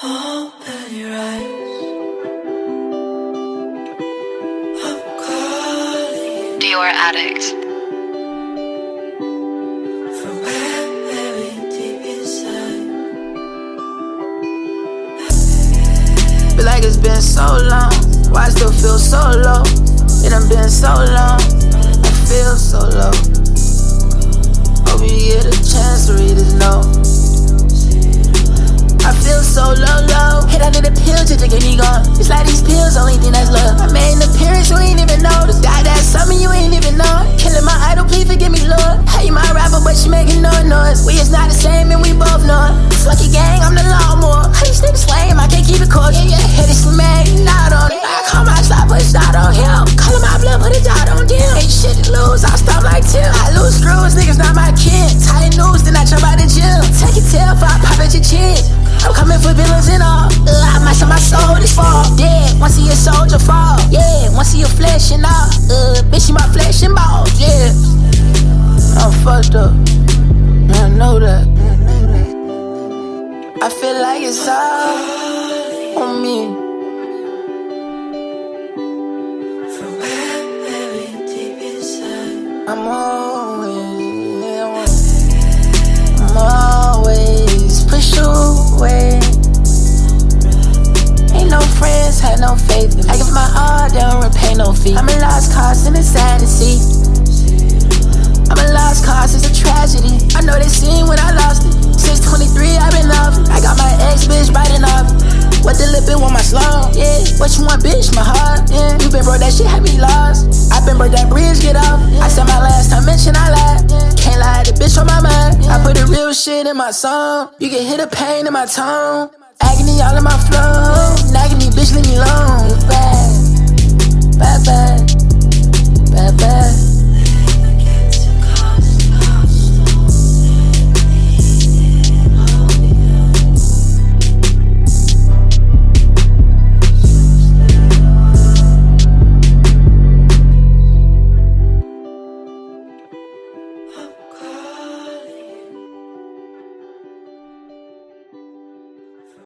Open your eyes. I'm calling Dior Addict. from very deep inside. Feel like it's been so long. Why I still feel so low? It done been so long. I feel so low. Hope you get a chance to read this note. I feel so low. Hit under the pill just to get me gone. It's like these pills, only thing that's love. I made an appearance you ain't even noticed. God, that's something you ain't even know. Killing my idol, please forgive me, Lord. How you my rapper, but you making no noise. We is not the same and we both know it. Fuck your gang, I'm the lawnmower. How you still the same? I can't keep it cold. Yeah, hit it some man, not on it. I call my shot, put a shot on him. Callin' my blood, put a dot on them. Ain't shit to lose, I'll stop like Tim. I lose screws, niggas not my kin. Tight news, then I jump out the gym. Take your tail, I pop at your chin. I'm coming for villains and all. I might sell my soul this fall. Dead, wanna see a soldier fall. Yeah, wanna see your flesh and all. Bitch, you my flesh and balls. Yeah, I'm fucked up. I know that. I feel like it's all on me. From very deep inside. I'm always push away. Ain't no friends, had no faith. I give my all, they don't repay no fee. I'm a lost cause and it's sad to see. I'm a lost cause, it's a tragedy. I know they seen when I lost it. Since 23, I've been off it. I got my ex bitch biting off it. What the lip, it want my slow? Yeah, what you want, bitch? My heart, yeah. You been broke, that shit had me lost. I been broke, that bridge, get off. I said my last time mention, I lied. Can't lie, the bitch on my mind. I put the real shit in my song. You can hear the pain in my tone. Agony all in my flow. Nagging me, bitch, leave me alone.